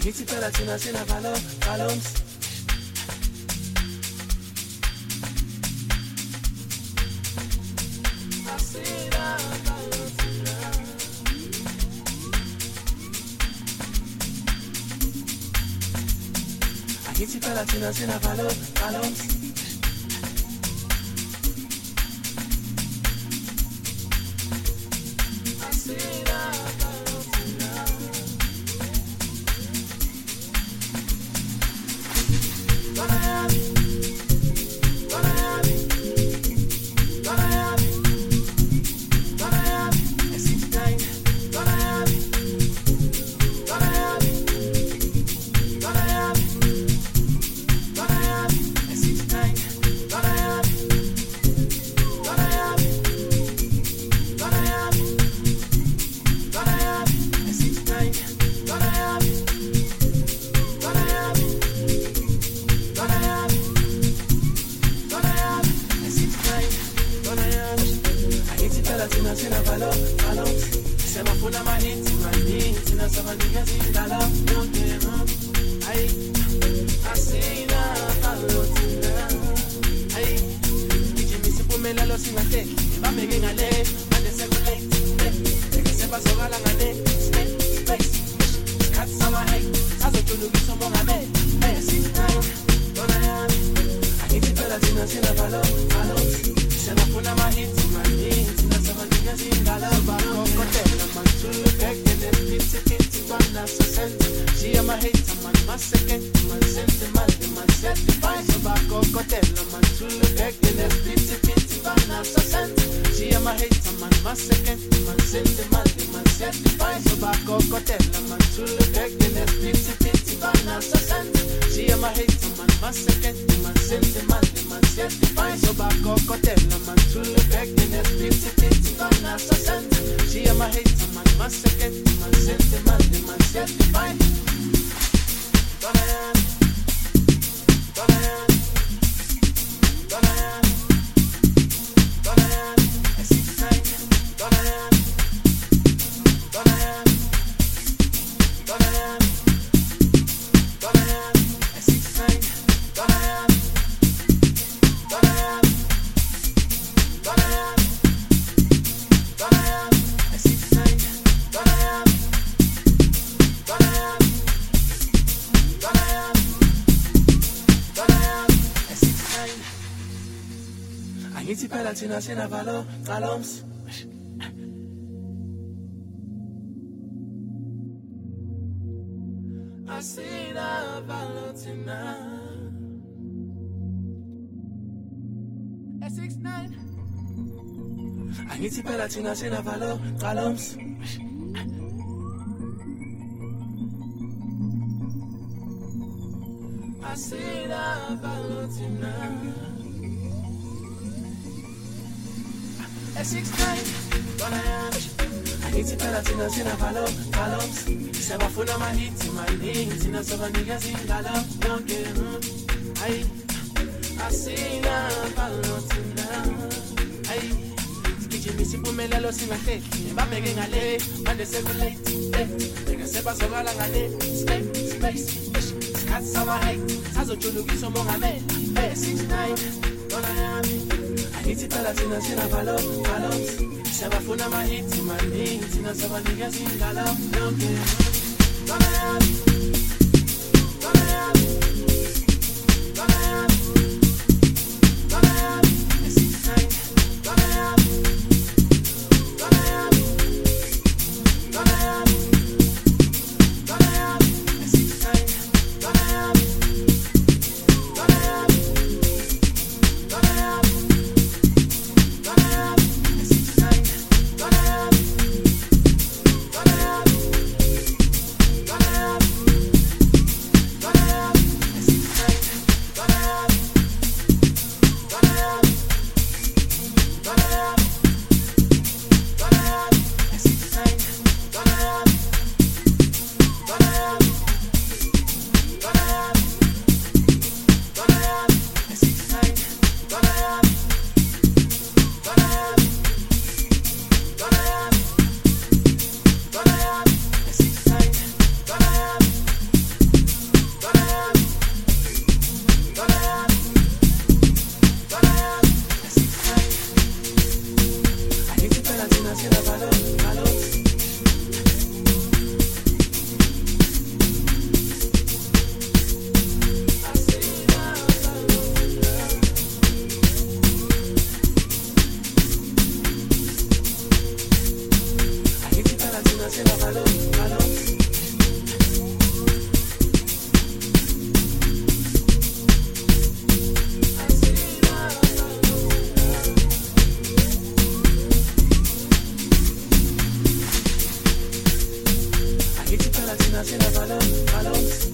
Angithi phela thina sinavalo columns. Angithi phela thina sinavalo columns. Angithi phela thina sinavalo columns. Asinavalo thina. S69. Angithi phela thina sinavalo columns. Asinavalo thina. S69, angithi phela thina sinavalo columns. Siyabafuna ama-hits maningi thina sobanikeza ingalo yonke. Hayi asinavalo thina. Hayi sigijimisa impumelelo singahlehli babheke ngale manje sekulate. Bheke sebazokala ngale space isikhathi sama-hate sazojulukisa umongameli. S69 lona yami. Angithi phela thina sinavalo columns. Siyabafuna ama-hits maningi thina sobanikeza ingalo yonke. Lona yami, lona yami, lona yami, lona yami. S69 lona yami, lona yami, lona yami, lona yami. S69 lona yami, lona yami, lona yami. Gonna have Latina, c'est la valeur, valeur. C'est la valeur, valeur. Latina, c'est la valeur, valeur.